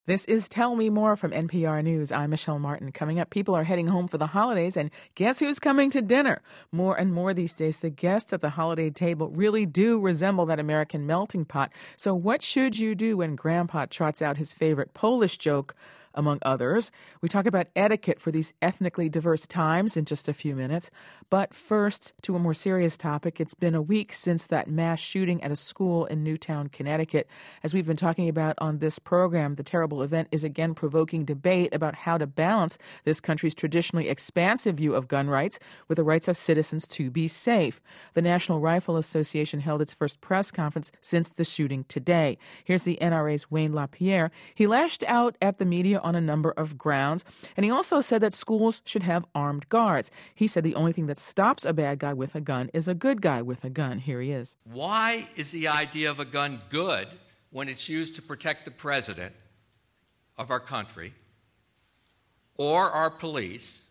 This is Tell Me More from NPR News. I'm Michelle Martin. Coming up, people are heading home for the holidays, and guess who's coming to dinner? More and more these days, the guests at the holiday table really do resemble that American melting pot. So what should you do when Grandpa trots out his favorite Polish joke, among others? We talk about etiquette for these ethnically diverse times in just a few minutes. But first, to a more serious topic. It's been a week since that mass shooting at a school in Newtown, Connecticut. As we've been talking about on this program, the terrible event is again provoking debate about how to balance this country's traditionally expansive view of gun rights with the rights of citizens to be safe. The National Rifle Association held its first press conference since the shooting today. Here's the NRA's Wayne LaPierre. He lashed out at the media on a number of grounds, and he also said that schools should have armed guards. He said the only thing that stops a bad guy with a gun is a good guy with a gun. Here he is. Why is the idea of a gun good when it's used to protect the president of our country or our police,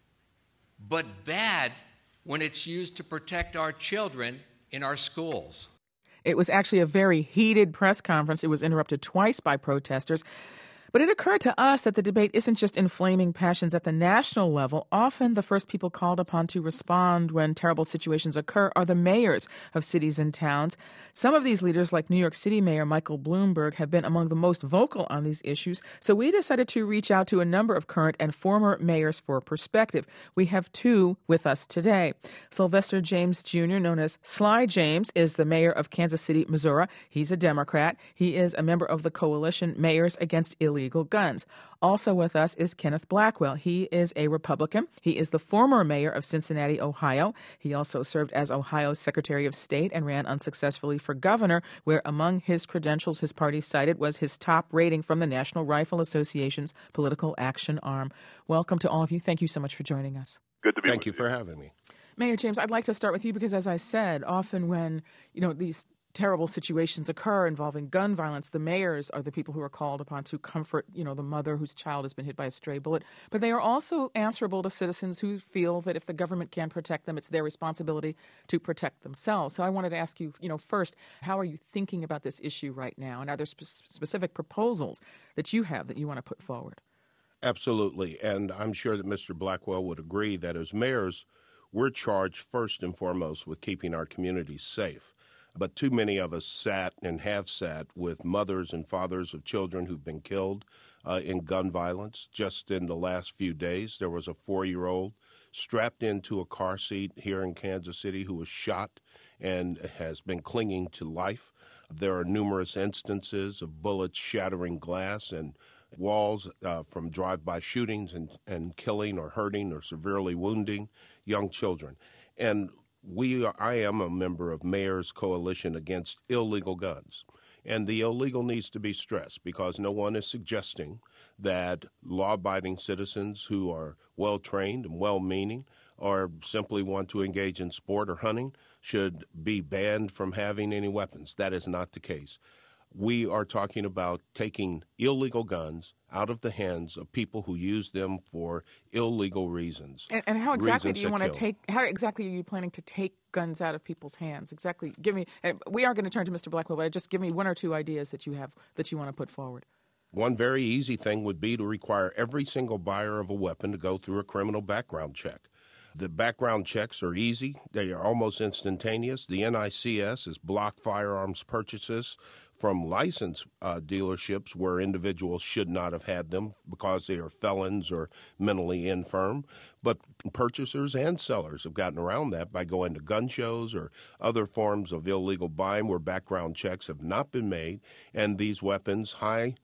but bad when it's used to protect our children in our schools? It was actually a very heated press conference. It was interrupted twice by protesters. But it occurred to us that the debate isn't just inflaming passions at the national level. Often the first people called upon to respond when terrible situations occur are the mayors of cities and towns. Some of these leaders, like New York City Mayor Michael Bloomberg, have been among the most vocal on these issues. So we decided to reach out to a number of current and former mayors for perspective. We have two with us today. Sylvester James Jr., known as Sly James, is the mayor of Kansas City, Missouri. He's a Democrat. He is a member of the coalition Mayors Against Illegal Guns. Also with us is Kenneth Blackwell. He is a Republican. He is the former mayor of Cincinnati, Ohio. He also served as Ohio's Secretary of State and ran unsuccessfully for governor, where among his credentials his party cited was his top rating from the National Rifle Association's political action arm. Welcome to all of you. Thank you so much for joining us. Good to be with you. Thank you for having me. Mayor James, I'd like to start with you because, as I said, often when, these terrible situations occur involving gun violence, the mayors are the people who are called upon to comfort, the mother whose child has been hit by a stray bullet. But they are also answerable to citizens who feel that if the government can't protect them, it's their responsibility to protect themselves. So I wanted to ask you, first, how are you thinking about this issue right now? And are there specific proposals that you have that you want to put forward? Absolutely. And I'm sure that Mr. Blackwell would agree that as mayors, we're charged first and foremost with keeping our communities safe. But too many of us sat and have sat with mothers and fathers of children who've been killed in gun violence. Just in the last few days, there was a 4-year-old strapped into a car seat here in Kansas City who was shot and has been clinging to life. There are numerous instances of bullets shattering glass and walls from drive-by shootings and killing or hurting or severely wounding young children. And I am a member of Mayors Coalition Against Illegal Guns. And the illegal needs to be stressed because no one is suggesting that law-abiding citizens who are well-trained and well-meaning or simply want to engage in sport or hunting should be banned from having any weapons. That is not the case. We are talking about taking illegal guns out of the hands of people who use them for illegal reasons. And how exactly do you want to take? How exactly are you planning to take guns out of people's hands? Exactly. Give me. We are going to turn to Mr. Blackwell, but just give me one or two ideas that you have that you want to put forward. One very easy thing would be to require every single buyer of a weapon to go through a criminal background check. The background checks are easy. They are almost instantaneous. The NICS has blocked firearms purchases from licensed dealerships where individuals should not have had them because they are felons or mentally infirm. But purchasers and sellers have gotten around that by going to gun shows or other forms of illegal buying where background checks have not been made. And these weapons, high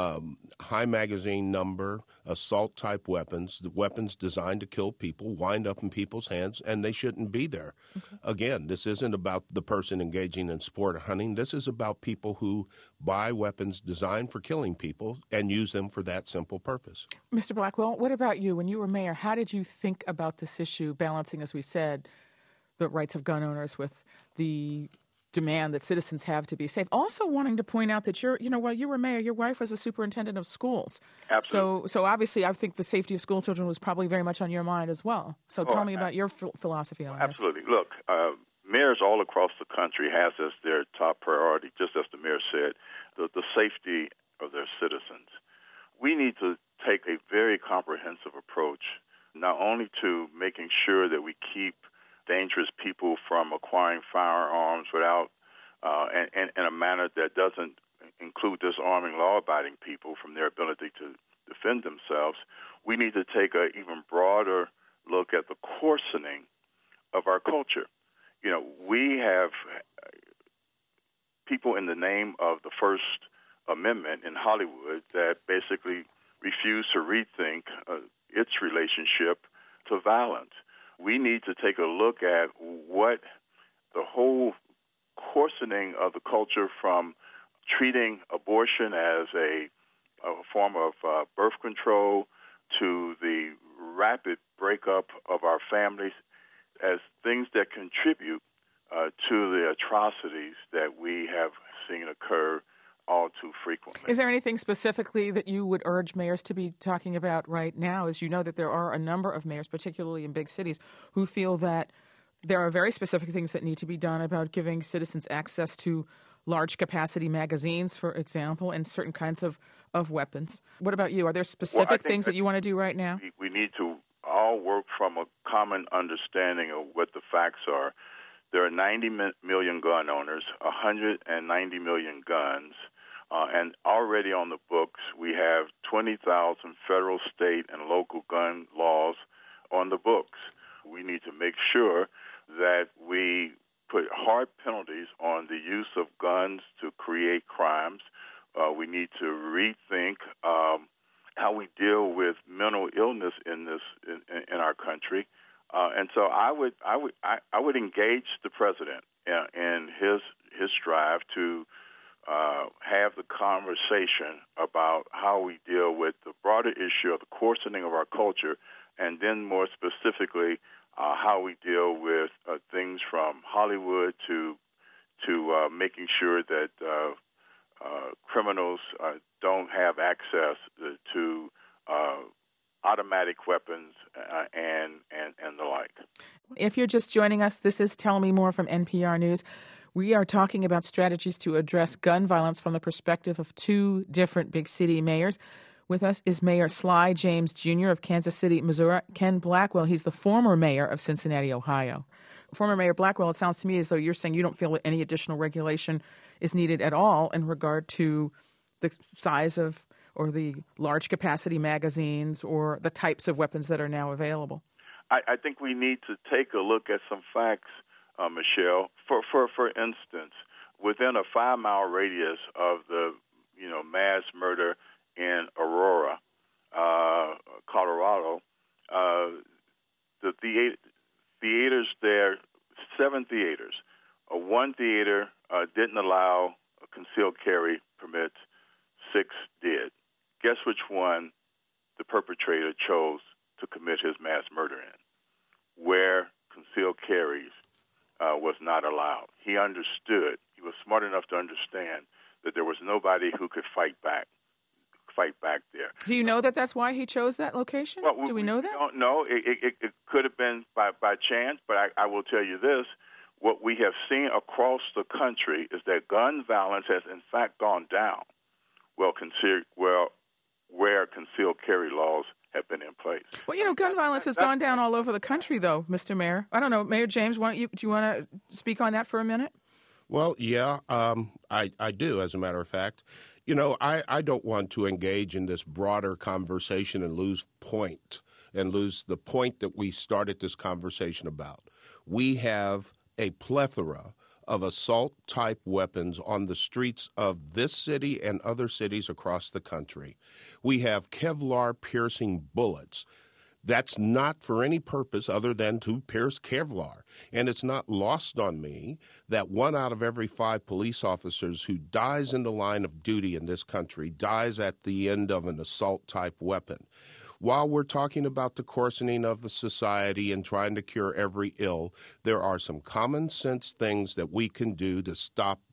magazine number, assault-type weapons, the weapons designed to kill people, wind up in people's hands, and they shouldn't be there. Okay. Again, this isn't about the person engaging in sport or hunting. This is about people who buy weapons designed for killing people and use them for that simple purpose. Mr. Blackwell, what about you? When you were mayor, how did you think about this issue, balancing, as we said, the rights of gun owners with the demand that citizens have to be safe? Also wanting to point out that while you were mayor, your wife was a superintendent of schools. Absolutely. So obviously I think the safety of school children was probably very much on your mind as well. So tell me about your philosophy on this. Absolutely. Look, mayors all across the country has as their top priority, just as the mayor said, the safety of their citizens. we need to take a very comprehensive approach, not only to making sure that we keep dangerous people from acquiring firearms without in a manner that doesn't include disarming law-abiding people from their ability to defend themselves. We need to take an even broader look at the coarsening of our culture. You know, we have people in the name of the First Amendment in Hollywood that basically refuse to rethink its relationship to violence. We need to take a look at what the whole coarsening of the culture, from treating abortion as a form of birth control to the rapid breakup of our families, as things that contribute to the atrocities that we have seen occur all too frequently. Is there anything specifically that you would urge mayors to be talking about right now? As you know that there are a number of mayors, particularly in big cities, who feel that there are very specific things that need to be done about giving citizens access to large capacity magazines, for example, and certain kinds of weapons. What about you? Are there specific things that you want to do right now? We need to all work from a common understanding of what the facts are. There are 90 million gun owners, 190 million guns, and already on the books we have 20,000 federal, state, and local gun laws on the books. We need to make sure that we put hard penalties on the use of guns to create crimes. We need to rethink how we deal with mental illness in our country, and so I would engage the president in his drive to have the conversation about how we deal with the broader issue of the coarsening of our culture, and then more specifically how we deal with things from Hollywood to making sure that criminals don't have access to automatic weapons and the like. If you're just joining us, this is Tell Me More from NPR News. We are talking about strategies to address gun violence from the perspective of two different big city mayors. With us is Mayor Sly James Jr. of Kansas City, Missouri. Ken Blackwell, he's the former mayor of Cincinnati, Ohio. Former Mayor Blackwell, it sounds to me as though you're saying you don't feel that any additional regulation is needed at all in regard to the size of or the large capacity magazines or the types of weapons that are now available. I think we need to take a look at some facts, Michelle. For instance, within a 5-mile radius of the mass murder in Aurora, Colorado, the theaters there, 7 theaters. One theater didn't allow concealed carry permits, 6 did. Guess which one the perpetrator chose to commit his mass murder in? Where concealed carries was not allowed. He understood. He was smart enough to understand that there was nobody who could fight back there. Do you know that that's why he chose that location? Well, Do we know that? We don't know. It could have been by chance, but I will tell you this. What we have seen across the country is that gun violence has, in fact, gone down where concealed carry laws have been in place. Well, gun violence has gone down all over the country, though, Mr. Mayor. I don't know. Mayor James, do you want to speak on that for a minute? Well, yeah, I do, as a matter of fact. I don't want to engage in this broader conversation and lose the point that we started this conversation about. We have a plethora of assault-type weapons on the streets of this city and other cities across the country. We have Kevlar-piercing bullets. That's not for any purpose other than to pierce Kevlar. And it's not lost on me that 1 out of every 5 police officers who dies in the line of duty in this country dies at the end of an assault-type weapon. While we're talking about the coarsening of the society and trying to cure every ill, there are some common sense things that we can do to stop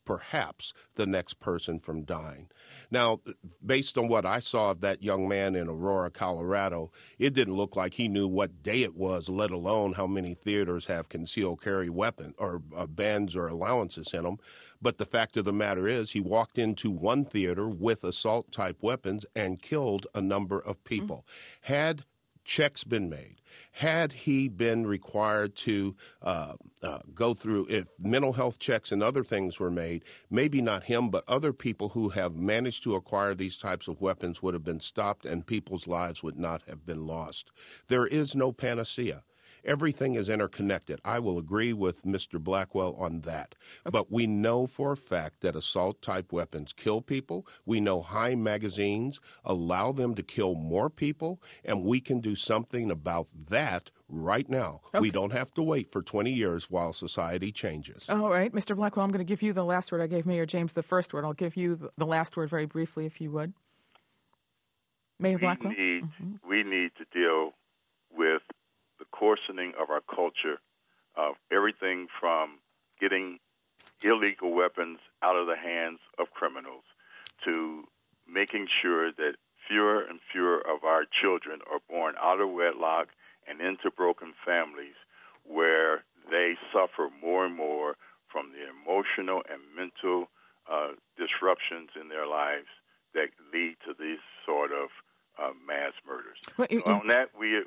perhaps the next person from dying. Now, based on what I saw of that young man in Aurora, Colorado, it didn't look like he knew what day it was, let alone how many theaters have concealed carry weapon or bans or allowances in them. But the fact of the matter is he walked into one theater with assault-type weapons and killed a number of people. Had checks been made, had he been required to go through, if mental health checks and other things were made, maybe not him, but other people who have managed to acquire these types of weapons would have been stopped and people's lives would not have been lost. There is no panacea. Everything is interconnected. I will agree with Mr. Blackwell on that. Okay. But we know for a fact that assault-type weapons kill people. We know high magazines allow them to kill more people, and we can do something about that right now. Okay. We don't have to wait for 20 years while society changes. All right. Mr. Blackwell, I'm going to give you the last word. I gave Mayor James the first word. I'll give you the last word very briefly, if you would. Mayor Blackwell? We need to deal with the coarsening of our culture, of everything from getting illegal weapons out of the hands of criminals to making sure that fewer and fewer of our children are born out of wedlock and into broken families where they suffer more and more from the emotional and mental disruptions in their lives that lead to these sort of mass murders. Well, on that, we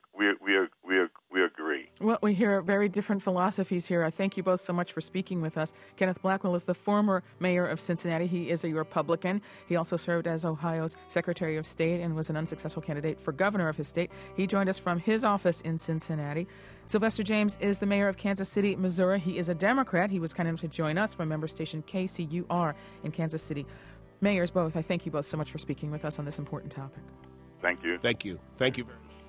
agree. Well, we hear very different philosophies here. I thank you both so much for speaking with us. Kenneth Blackwell is the former mayor of Cincinnati. He is a Republican. He also served as Ohio's Secretary of State and was an unsuccessful candidate for governor of his state. He joined us from his office in Cincinnati. Sylvester James is the mayor of Kansas City, Missouri. He is a Democrat. He was kind enough to join us from member station KCUR in Kansas City. Mayors both, I thank you both so much for speaking with us on this important topic. Thank you. Thank you. Thank you very much.